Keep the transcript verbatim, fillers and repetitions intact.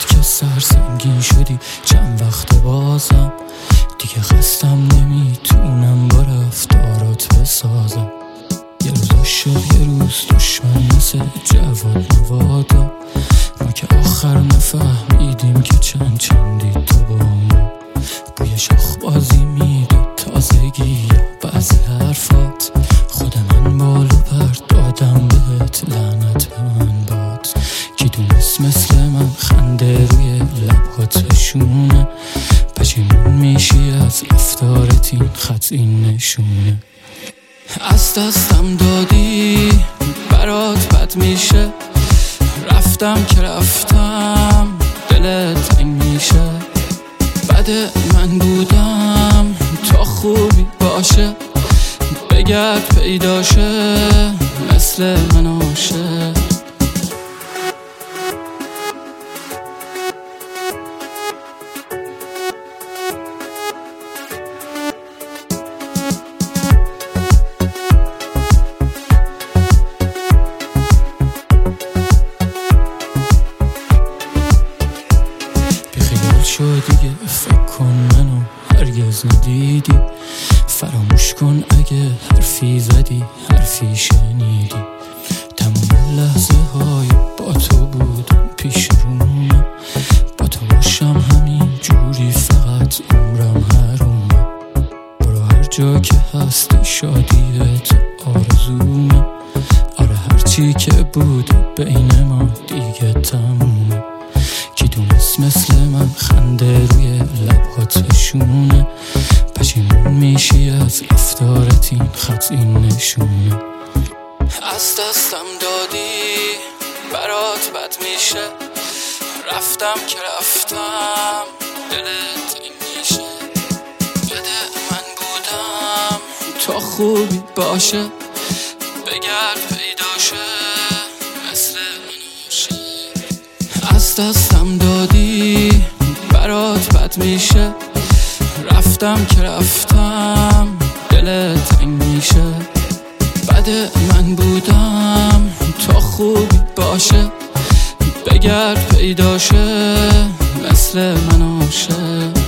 که سرسنگین شدی چند وقت بازم دیگه خستم نمیتونم با رفتارات بسازم. یه روز عاشق یه روز دشمن مثل جواد نوادا، ما که آخر نفهمیدیم که چند چندی تو با ما. بوی شاخ بازی میده تازگی یا بعضی حرفات، خود من بالو پر دادم بهت لعنت به من باد. کی دونست مثل من خنده روی لبهات بشونه، پشیمون میشی از رفتارت این خط این نشونه. از دستم دادی برات بد میشه، رفتم که رفتم دلت تنگ میشه. بده من بودم تا خوبی باشه، بگرد پیداشه مثل من عاشق. دیگه فکر کن منو هرگز ندیدی، فراموش کن اگه حرفی زدی حرفی شنیدی. تمام لحظه های با تو بودم پیش رومه، با تو باشم همین جوری فقط عمرم حرومه. برو هر جا که هستی شادیت آرزومه، آره هرچی که بوده بین ما دیگه تمومه. کی دونست مثل من خنده روی لبهات بشونه، پشیمون میشی از رفتارت این خط این نشونه. از دستم دادی برات بد میشه، رفتم که رفتم دلت این میشه. بده من بودم تا خوبی باشه، بگرد پیداشه مثل من عاشق. از دستم دادی برات بد میشه، رفتم که رفتم دلت تنگ میشه. بده من بودم تا خوبی باشه، بگرد پیداشه مثل من عاشق.